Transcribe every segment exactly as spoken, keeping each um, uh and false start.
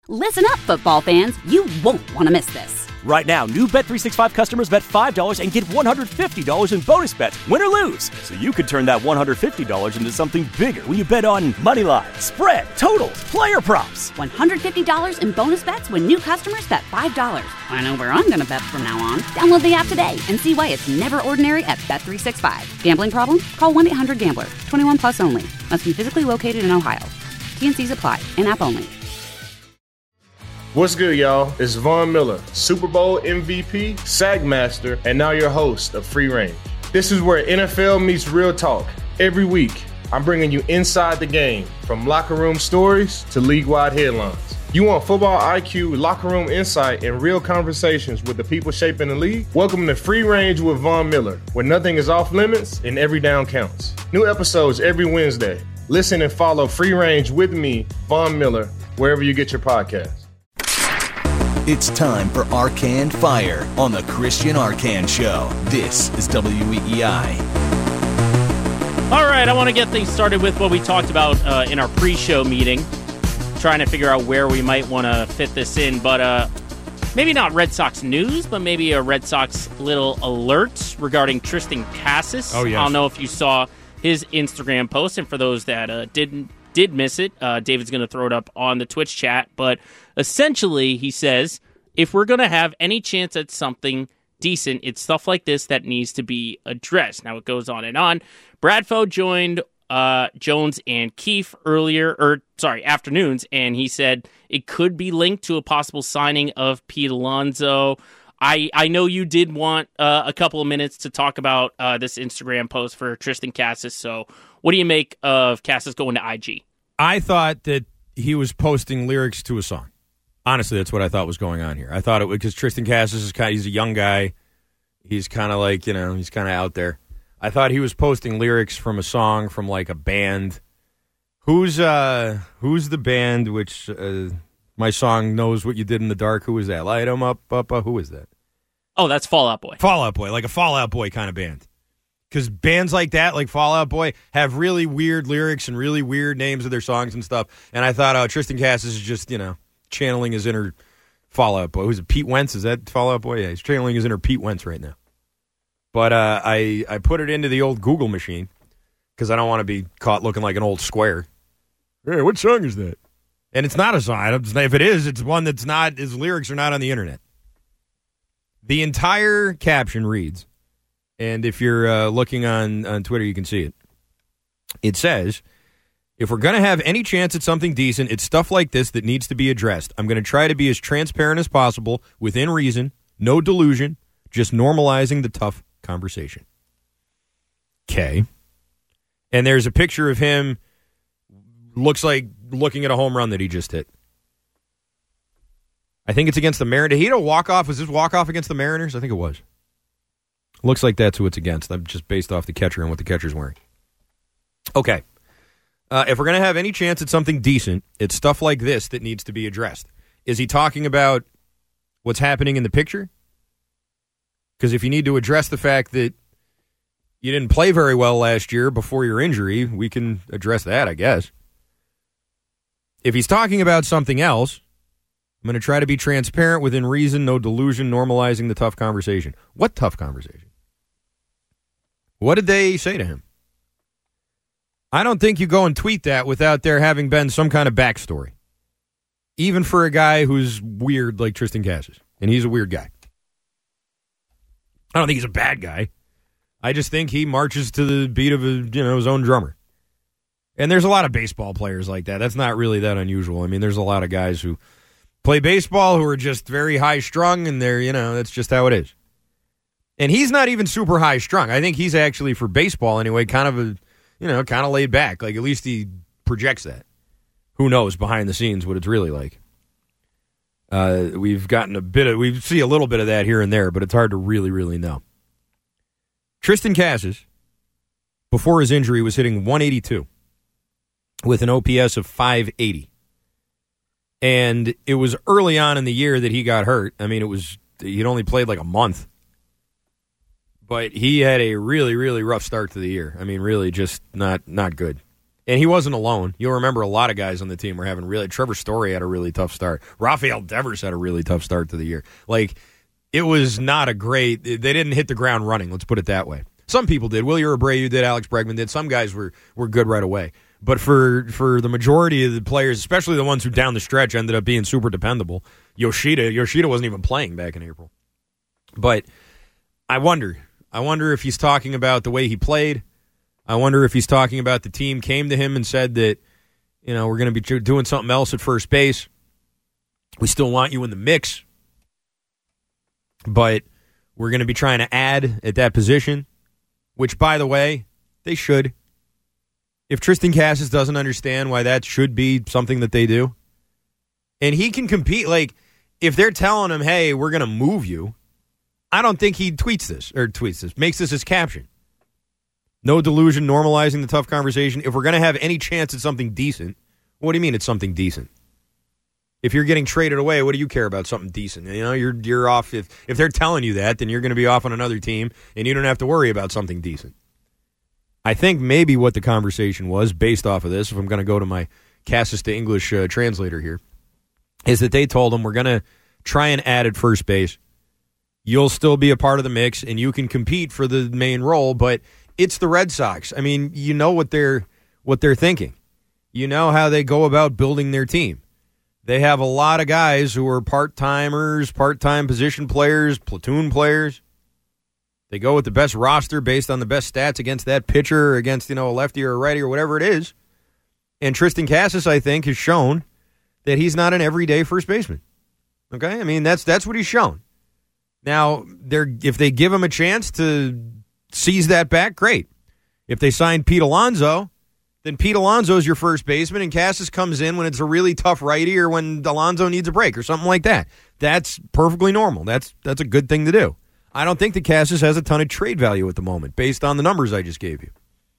Listen up, football fans. You won't want to miss this. Right now, new Bet three sixty-five customers bet five dollars and get one hundred fifty dollars in bonus bets, win or lose. So you could turn that one hundred fifty dollars into something bigger when you bet on money line, spread, totals, player props. one hundred fifty dollars in bonus bets when new customers bet five dollars. I know where I'm going to bet from now on. Download the app today and see why it's never ordinary at Bet three sixty-five. Gambling problem? Call one eight hundred gambler. twenty-one plus only. Must be physically located in Ohio. T N Cs apply. In-app only. What's good, y'all? It's Von Miller, Super Bowl M V P, Sack Master, and now your host of Free Range. This is where N F L meets real talk. Every week, I'm bringing you inside the game, from locker room stories to league-wide headlines. You want football I Q, locker room insight, and real conversations with the people shaping the league? Welcome to Free Range with Von Miller, where nothing is off limits and every down counts. New episodes every Wednesday. Listen and follow Free Range with me, Von Miller, wherever you get your podcasts. It's time for Arcand Fire on the Christian Arcand Show. This is W E E I. All right, I want to get things started with what we talked about uh, in our pre-show meeting, trying to figure out where we might want to fit this in. But uh, maybe not Red Sox news, but maybe a Red Sox little alert regarding Tristan Casas. Oh, yes. I don't know if you saw his Instagram post, and for those that uh, didn't, did miss it, uh, David's going to throw it up on the Twitch chat, but essentially he says, if we're going to have any chance at something decent, it's stuff like this that needs to be addressed. Now it goes on and on. Bradfo joined uh, Jones and Keefe earlier, or sorry, afternoons, and he said it could be linked to a possible signing of Pete Alonso. I, I know you did want uh, a couple of minutes to talk about uh, this Instagram post for Tristan Casas, so what do you make of Casas going to I G? I thought that he was posting lyrics to a song. Honestly, that's what I thought was going on here. I thought it was because Tristan Casas is kind of, he's a young guy. He's kind of like, you know, he's kind of out there. I thought he was posting lyrics from a song from like a band. Who's uh who's the band which uh, my song Knows What You Did in the Dark? Who is that? Light 'em up, up, up. Who is that? Oh, that's Fall Out Boy. Fall Out Boy, like a Fall Out Boy kind of band. Because bands like that, like Fall Out Boy, have really weird lyrics and really weird names of their songs and stuff. And I thought, oh, Tristan Casas is just, you know, channeling his inner Fall Out Boy. Who's it? Pete Wentz? Is that Fall Out Boy? Yeah, he's channeling his inner Pete Wentz right now. But uh, I, I put it into the old Google machine because I don't want to be caught looking like an old square. Hey, what song is that? And it's not a song. I don't, if it is, it's one that's not, his lyrics are not on the internet. The entire caption reads, and if you're uh, looking on, on Twitter, you can see it. It says, if we're going to have any chance at something decent, it's stuff like this that needs to be addressed. I'm going to try to be as transparent as possible, within reason, no delusion, just normalizing the tough conversation. Okay. And there's a picture of him, looks like looking at a home run that he just hit. I think it's against the Mariners. Did he hit a walk-off? Was this walk-off against the Mariners? I think it was. Looks like that's who it's against. I'm just based off the catcher and what the catcher's wearing. Okay. Uh, if we're going to have any chance at something decent, it's stuff like this that needs to be addressed. Is he talking about what's happening in the picture? Because if you need to address the fact that you didn't play very well last year before your injury, we can address that, I guess. If he's talking about something else, I'm going to try to be transparent, within reason, no delusion, normalizing the tough conversation. What tough conversation? What did they say to him? I don't think you go and tweet that without there having been some kind of backstory. Even for a guy who's weird like Tristan Casas. And he's a weird guy. I don't think he's a bad guy. I just think he marches to the beat of a, you know, his own drummer. And there's a lot of baseball players like that. That's not really that unusual. I mean, there's a lot of guys who play baseball who are just very high-strung, and they're, you know, that's just how it is. And he's not even super high-strung. I think he's actually, for baseball anyway, kind of a, you know, kind of laid back. Like, at least he projects that. Who knows behind the scenes what it's really like. Uh, we've gotten a bit of, we see a little bit of that here and there, but it's hard to really, really know. Tristan Casas, before his injury, was hitting one eighty-two with an O P S of five eighty. And it was early on in the year that he got hurt. I mean, it was, he'd only played like a month. But he had a really, really rough start to the year. I mean, really just not not good. And he wasn't alone. You'll remember a lot of guys on the team were having really... Trevor Story had a really tough start. Rafael Devers had a really tough start to the year. Like, it was not a great... They didn't hit the ground running, let's put it that way. Some people did. Willie Abreu did. Alex Bregman did. Some guys were, were good right away. But for, for the majority of the players, especially the ones who down the stretch ended up being super dependable, Yoshida, Yoshida wasn't even playing back in April. But I wonder. I wonder if he's talking about the way he played. I wonder if he's talking about the team came to him and said that, you know, we're going to be doing something else at first base. We still want you in the mix, but we're going to be trying to add at that position, which, by the way, they should. If Tristan Casas doesn't understand why that should be something that they do, and he can compete, like, if they're telling him, hey, we're going to move you, I don't think he tweets this, or tweets this, makes this his caption. No delusion, normalizing the tough conversation. If we're going to have any chance at something decent, what do you mean it's something decent? If you're getting traded away, what do you care about something decent? You know, you're you're off. If, if they're telling you that, then you're going to be off on another team, and you don't have to worry about something decent. I think maybe what the conversation was, based off of this, if I'm going to go to my Casas to English uh, translator here, is that they told him, we're going to try and add at first base. You'll still be a part of the mix, and you can compete for the main role, but it's the Red Sox. I mean, you know what they're what they're thinking. You know how they go about building their team. They have a lot of guys who are part-timers, part-time position players, platoon players. They go with the best roster based on the best stats against that pitcher, or against, you know, a lefty or a righty or whatever it is. And Tristan Casas, I think, has shown that he's not an everyday first baseman. Okay? I mean, that's that's what he's shown. Now, they're if they give him a chance to seize that back, great. If they sign Pete Alonso, then Pete Alonso is your first baseman, and Casas comes in when it's a really tough righty or when Alonso needs a break or something like that. That's perfectly normal. That's that's a good thing to do. I don't think that Casas has a ton of trade value at the moment based on the numbers I just gave you.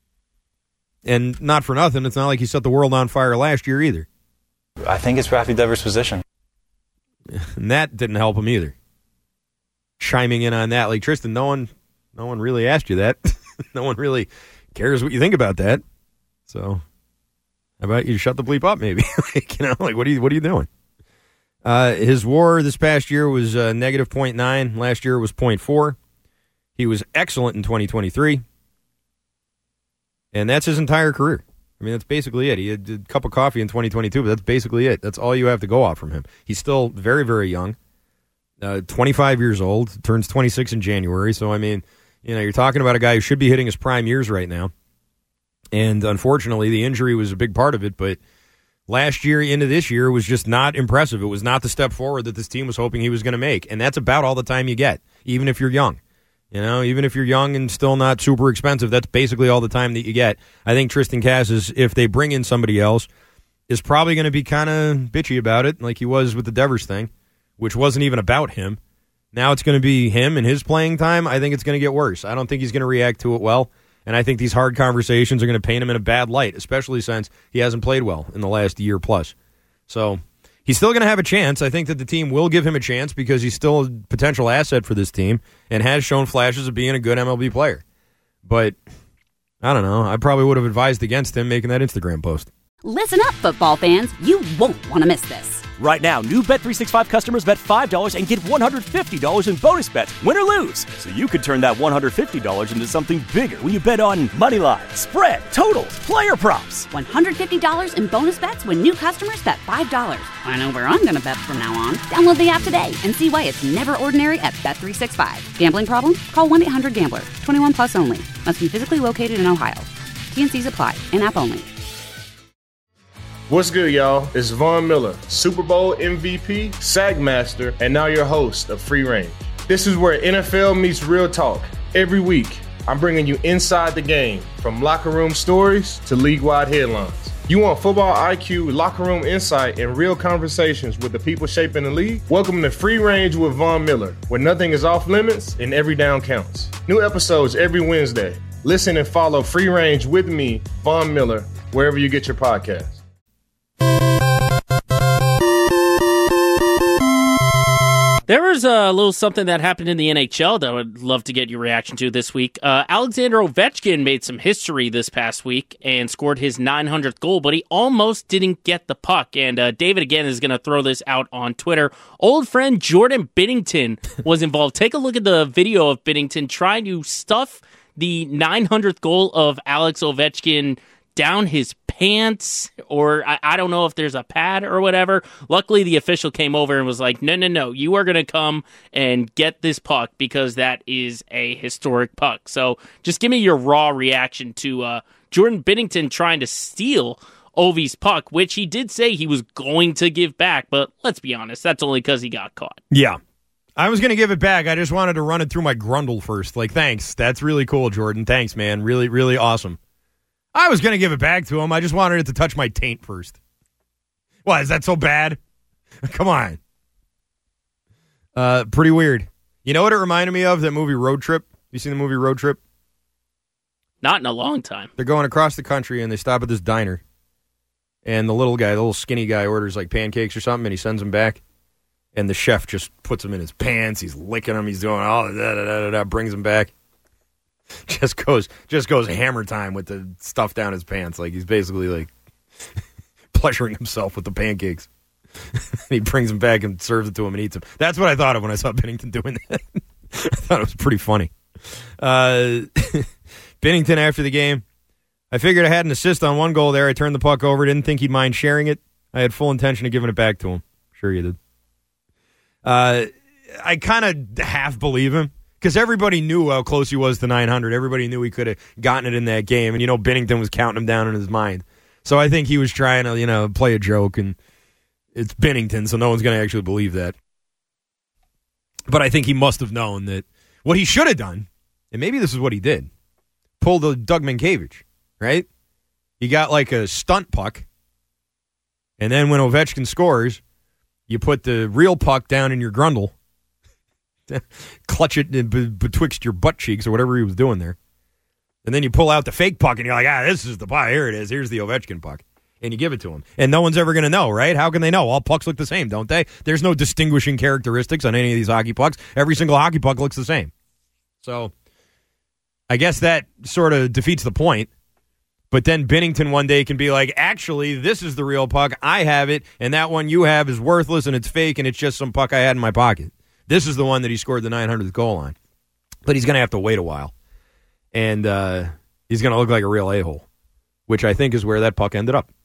And not for nothing, it's not like he set the world on fire last year either. I think it's Rafi Devers' position. And that didn't help him either. Chiming in on that, like, Tristan, no one... No one really asked you that. No one really cares what you think about that. So, how about you shut the bleep up, maybe? Like, you know, like, what are you, what are you doing? Uh, his WAR this past year was uh, negative point nine. Last year was point four. He was excellent in twenty twenty-three. And that's his entire career. I mean, that's basically it. He had a cup of coffee in twenty twenty-two, but that's basically it. That's all you have to go off from him. He's still very, very young. Uh, twenty-five years old. Turns twenty-six in January. So, I mean... You know, you're talking about a guy who should be hitting his prime years right now. And unfortunately, the injury was a big part of it. But last year into this year was just not impressive. It was not the step forward that this team was hoping he was going to make. And that's about all the time you get, even if you're young. You know, even if you're young and still not super expensive, that's basically all the time that you get. I think Tristan Casas, if they bring in somebody else, is probably going to be kind of bitchy about it, like he was with the Devers thing, which wasn't even about him. Now it's going to be him and his playing time. I think it's going to get worse. I don't think he's going to react to it well, and I think these hard conversations are going to paint him in a bad light, especially since he hasn't played well in the last year plus. So he's still going to have a chance. I think that the team will give him a chance because he's still a potential asset for this team and has shown flashes of being a good M L B player. But I don't know. I probably would have advised against him making that Instagram post. Listen up, football fans. You won't want to miss this. Right now, new Bet three sixty-five customers bet five dollars and get one hundred fifty dollars in bonus bets, win or lose. So you could turn that one hundred fifty dollars into something bigger when you bet on money line, spread, totals, player props. one hundred fifty dollars in bonus bets when new customers bet five dollars. I know where I'm going to bet from now on. Download the app today and see why it's never ordinary at Bet three sixty-five. Gambling problem? Call one eight hundred gambler. twenty-one plus only. Must be physically located in Ohio. T N Cs apply. In-app only. What's good, y'all? It's Von Miller, Super Bowl M V P, Sack Master, and now your host of Free Range. This is where N F L meets real talk. Every week, I'm bringing you inside the game, from locker room stories to league-wide headlines. You want football I Q, locker room insight, and real conversations with the people shaping the league? Welcome to Free Range with Von Miller, where nothing is off limits and every down counts. New episodes every Wednesday. Listen and follow Free Range with me, Von Miller, wherever you get your podcasts. There was a little something that happened in the N H L that I would love to get your reaction to this week. Uh, Alexander Ovechkin made some history this past week and scored his nine hundredth goal, but he almost didn't get the puck. And uh, David, again, is going to throw this out on Twitter. Old friend Jordan Binnington was involved. Take a look at the video of Binnington trying to stuff the nine hundredth goal of Alex Ovechkin down his pants, or I, I don't know if there's a pad or whatever. Luckily, the official came over and was like, no, no, no, you are going to come and get this puck because that is a historic puck. So just give me your raw reaction to uh, Jordan Binnington trying to steal Ovi's puck, which he did say he was going to give back, but let's be honest, that's only because he got caught. Yeah. I was going to give it back. I just wanted to run it through my grundle first. Like, thanks. That's really cool, Jordan. Thanks, man. Really, really awesome. I was going to give it back to him. I just wanted it to touch my taint first. What, is that so bad? Come on. Uh, pretty weird. You know what it reminded me of? That movie Road Trip? You seen the movie Road Trip? Not in a long time. They're going across the country, and they stop at this diner. And the little guy, the little skinny guy, orders like pancakes or something, and he sends them back. And the chef just puts them in his pants. He's licking them. He's doing all that, da, da, da, da, brings them back. Just goes, just goes hammer time with the stuff down his pants. Like he's basically like pleasuring himself with the pancakes. He brings them back and serves it to him and eats them. That's what I thought of when I saw Binnington doing that. I thought it was pretty funny. Uh, Binnington after the game. I figured I had an assist on one goal there. I turned the puck over. Didn't think he'd mind sharing it. I had full intention of giving it back to him. Sure you did. Uh, I kind of half believe him. Because everybody knew how close he was to nine hundred. Everybody knew he could have gotten it in that game. And, you know, Binnington was counting him down in his mind. So I think he was trying to, you know, play a joke. And it's Binnington, so no one's going to actually believe that. But I think he must have known that what he should have done, and maybe this is what he did, pull the Doug Minkiewicz, right? You got like a stunt puck. And then when Ovechkin scores, you put the real puck down in your grundle. Clutch it betwixt your butt cheeks or whatever he was doing there. And then you pull out the fake puck and you're like, ah, this is the puck. Here it is. Here's the Ovechkin puck. And you give it to him. And no one's ever going to know, right? How can they know? All pucks look the same, don't they? There's no distinguishing characteristics on any of these hockey pucks. Every single hockey puck looks the same. So I guess that sort of defeats the point. But then Binnington one day can be like, actually, this is the real puck. I have it. And that one you have is worthless and it's fake and it's just some puck I had in my pocket. This is the one that he scored the nine hundredth goal on. But he's going to have to wait a while. And uh, he's going to look like a real a-hole, which I think is where that puck ended up.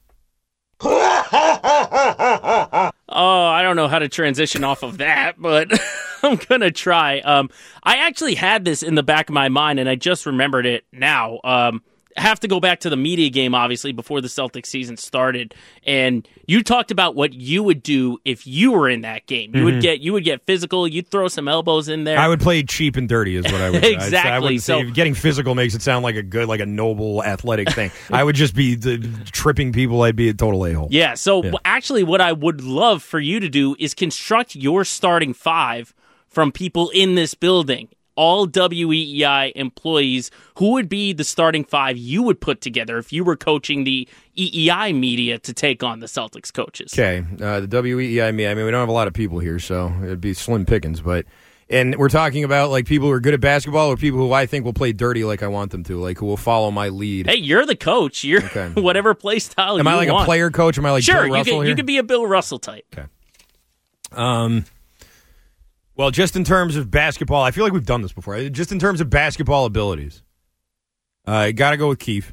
Oh, I don't know how to transition off of that, but I'm going to try. Um, I actually had this in the back of my mind, and I just remembered it now. Um, have to go back to the media game, obviously, before the Celtics season started. And you talked about what you would do if you were in that game. You mm-hmm. would get you would get physical. You'd throw some elbows in there. I would play cheap and dirty is what I would do. Exactly. I, I wouldn't so, say getting physical makes it sound like a good, like a noble athletic thing. I would just be the, tripping people. I'd be a total a-hole. Yeah, so yeah. actually what I would love for you to do is construct your starting five from people in this building. All W E E I employees, who would be the starting five you would put together if you were coaching the E E I media to take on the Celtics coaches? Okay, uh, the W E E I media, I mean, we don't have a lot of people here, so it'd be slim pickings, but, and we're talking about, like, people who are good at basketball or people who I think will play dirty like I want them to, like, who will follow my lead. Hey, you're the coach. You're okay. Whatever play style Am you I like want. a player coach? Am I like sure, Bill Russell you could, here? you could be a Bill Russell type. Okay. Um... Well, just in terms of basketball, I feel like we've done this before. Just in terms of basketball abilities, I uh, got to go with Keefe.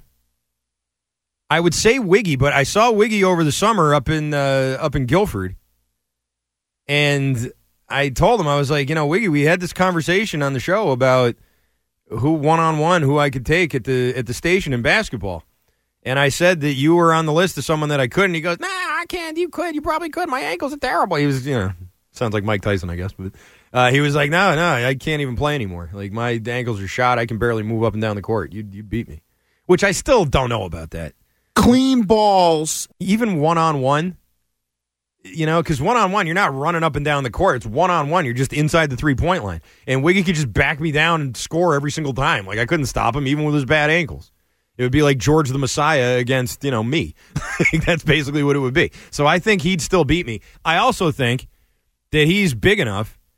I would say Wiggy, but I saw Wiggy over the summer up in uh, up in Guilford, and I told him, I was like, you know, Wiggy, we had this conversation on the show about who one on one who I could take at the at the station in basketball, and I said that you were on the list of someone that I couldn't. He goes, nah, I can't. You could. You probably could. My ankles are terrible. He was, you know, sounds like Mike Tyson, I guess, but. Uh, he was like, no, no, I can't even play anymore. Like, my ankles are shot. I can barely move up and down the court. You you beat me. Which I still don't know about that. Clean balls. Even one-on-one, you know, because one-on-one, you're not running up and down the court. It's one-on-one. You're just inside the three-point line. And Wiggy could just back me down and score every single time. Like, I couldn't stop him, even with his bad ankles. It would be like George the Messiah against, you know, me. That's basically what it would be. So I think he'd still beat me. I also think that he's big enough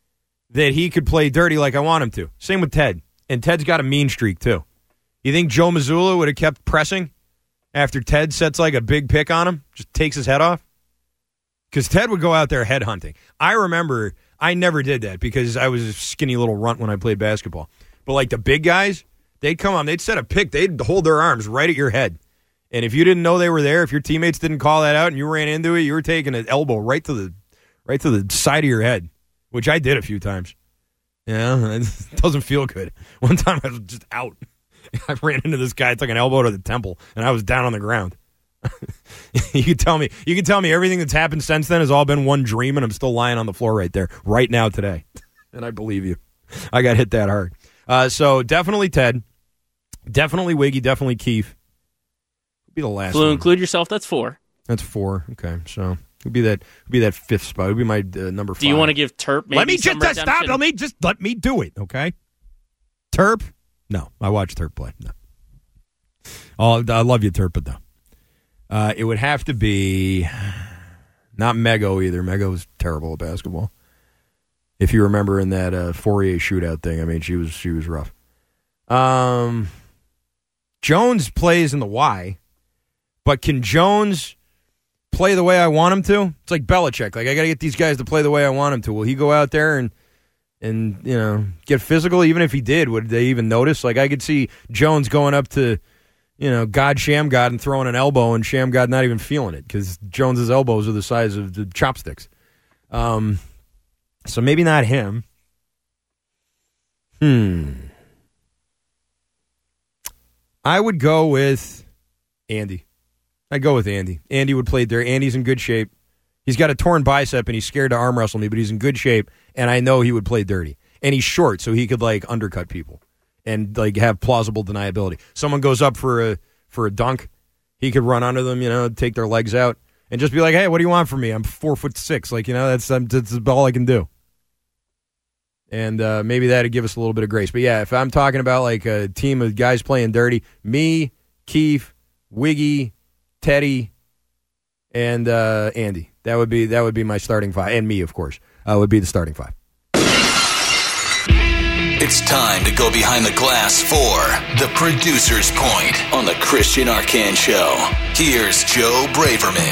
that he could play dirty like I want him to. Same with Ted. And Ted's got a mean streak, too. You think Joe Mazzulla would have kept pressing after Ted sets like a big pick on him? Just takes his head off? Because Ted would go out there head hunting. I remember I never did that because I was a skinny little runt when I played basketball. But like the big guys, they'd come on, they'd set a pick, they'd hold their arms right at your head. And if you didn't know they were there, if your teammates didn't call that out and you ran into it, you were taking an elbow right to the right to the side of your head, which I did a few times. Yeah, it doesn't feel good. One time I was just out. I ran into this guy, took an elbow to the temple, and I was down on the ground. you can tell me, you can tell me everything that's happened since then has all been one dream, and I'm still lying on the floor right there, right now today. And I believe you. I got hit that hard. Uh, so definitely Ted, definitely Wiggy, definitely Keefe. Would be the last. So one. Include yourself. That's four. That's four. Okay, so it'd be that. It'd be that fifth spot. It'd be my uh, number five. Do you want to give Terp? Maybe let me some just uh, stop. redemption? Let me just let me do it. Okay, Terp. No, I watched Terp play. No. Oh, I love you, Terp, but no. Uh, it would have to be not Mego either. Mego was terrible at basketball. If you remember in that uh, Fourier shootout thing, I mean, she was she was rough. Um, Jones plays in the Y, but can Jones play the way I want him to? It's like Belichick. Like I got to get these guys to play the way I want him to. Will he go out there and? And, you know, get physical, even if he did, would they even notice? Like, I could see Jones going up to, you know, God Shamgod and throwing an elbow and Shamgod not even feeling it because Jones's elbows are the size of the chopsticks. Um, so maybe not him. Hmm. I would go with Andy. I'd go with Andy. Andy would play there. Andy's in good shape. He's got a torn bicep, and he's scared to arm wrestle me, but he's in good shape, and I know he would play dirty. And he's short, so he could, like, undercut people and, like, have plausible deniability. Someone goes up for a for a dunk, he could run under them, you know, take their legs out, and just be like, hey, what do you want from me? I'm four foot six. Like, you know, that's, that's all I can do. And uh, maybe that would give us a little bit of grace. But, yeah, if I'm talking about, like, a team of guys playing dirty, me, Keefe, Wiggy, Teddy, and uh, Andy. That would be that would be my starting five, and me, of course, uh, would be the starting five. It's time to go behind the glass for The Producer's Point on the Christian Arcand Show. Here's Joe Braverman.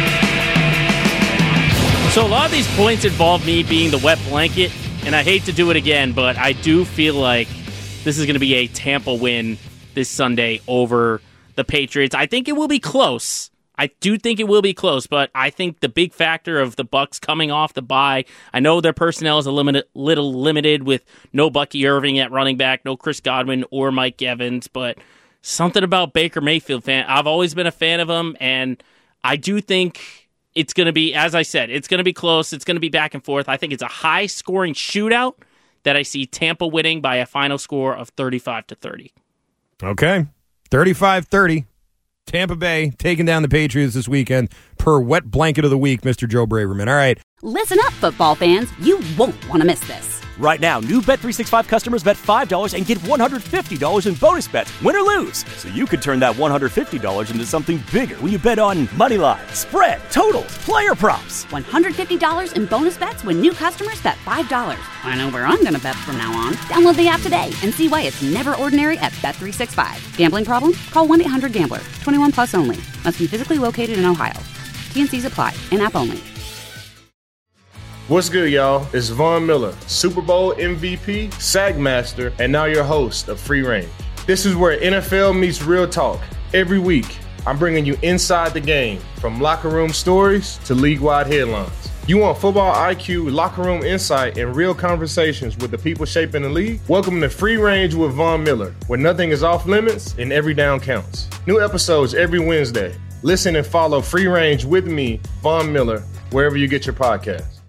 So a lot of these points involve me being the wet blanket, and I hate to do it again, but I do feel like this is going to be a Tampa win this Sunday over the Patriots. I think it will be close. I do think it will be close, but I think the big factor of the Bucs coming off the bye, I know their personnel is a limited, little limited with no Bucky Irving at running back, no Chris Godwin or Mike Evans, but something about Baker Mayfield, fan. I've always been a fan of him, and I do think it's going to be, as I said, it's going to be close. It's going to be back and forth. I think it's a high-scoring shootout that I see Tampa winning by a final score of thirty-five to thirty. Okay, thirty-five thirty. Tampa Bay taking down the Patriots this weekend per wet blanket of the week, Mister Joe Braverman. All right. Listen up, football fans. You won't want to miss this. Right now, new Bet three sixty-five customers bet five dollars and get one hundred fifty dollars in bonus bets, win or lose. So you could turn that one hundred fifty dollars into something bigger when you bet on money line, spread, totals, player props. one hundred fifty dollars in bonus bets when new customers bet five dollars. I know where I'm going to bet from now on. Download the app today and see why it's never ordinary at Bet three sixty-five. Gambling problem? Call one eight hundred gambler. twenty-one plus only. Must be physically located in Ohio. T and C's apply. In-app only. What's good, y'all? It's Von Miller, Super Bowl M V P, SAG Master, and now your host of Free Range. This is where N F L meets real talk. Every week, I'm bringing you inside the game, from locker room stories to league-wide headlines. You want football I Q, locker room insight, and real conversations with the people shaping the league? Welcome to Free Range with Von Miller, where nothing is off limits and every down counts. New episodes every Wednesday. Listen and follow Free Range with me, Von Miller, wherever you get your podcasts.